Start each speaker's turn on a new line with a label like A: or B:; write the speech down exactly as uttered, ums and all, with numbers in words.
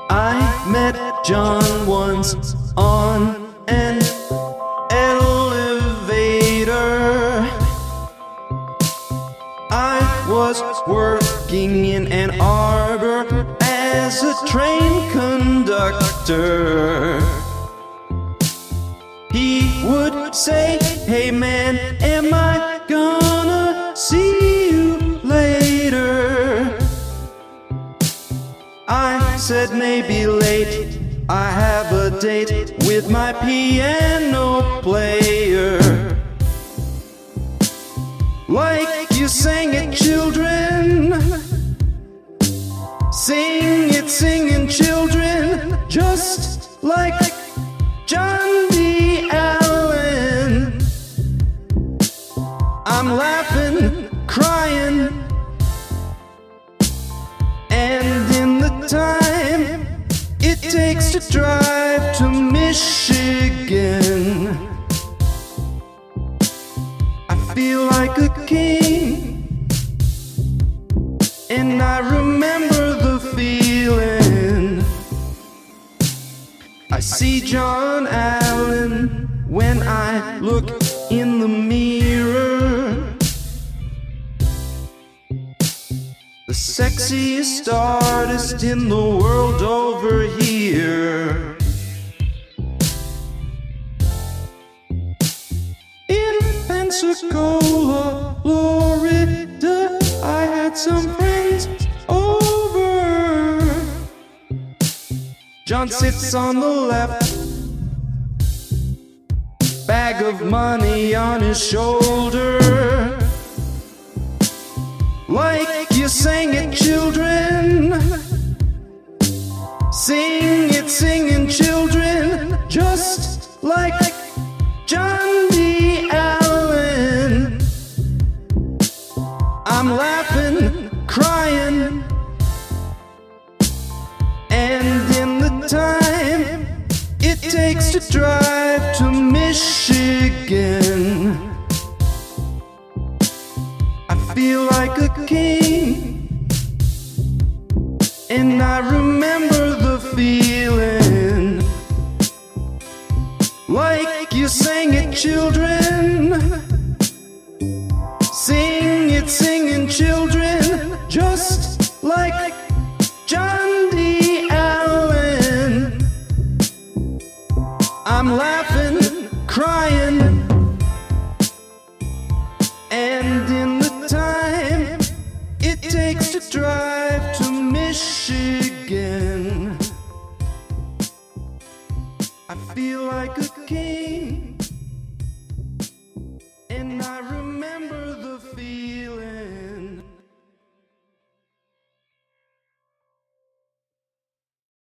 A: I met John once on an elevator. I was working in Ann Arbor as a train conductor. He would say, "Hey man, am I gonna see you later?" I said, "Maybe late, I have a date with my piano player." Like you sang it, children. Sing it, singing children, just like John D. Allen. I'm laughing, crying, and in the time it takes to drive to Michigan, I feel like a king, and I remember the feeling. I see John Allen when I look in the mirror, the sexiest artist in the world over here. In Pensacola, Florida, I had some friends over. John sits on the left, bag of money on his shoulder. Like you sang it, children. Sing it, singing children, just like John D. Allen. I'm laughing, crying, and in the time it takes to drive to Michigan, I feel like a king, and I remember the feeling. Like you sang it, children. Sing it, singing children, just like John D. Allen. I'm laughing, crying, and in the time it takes to drive to Michigan, I feel like a king, and I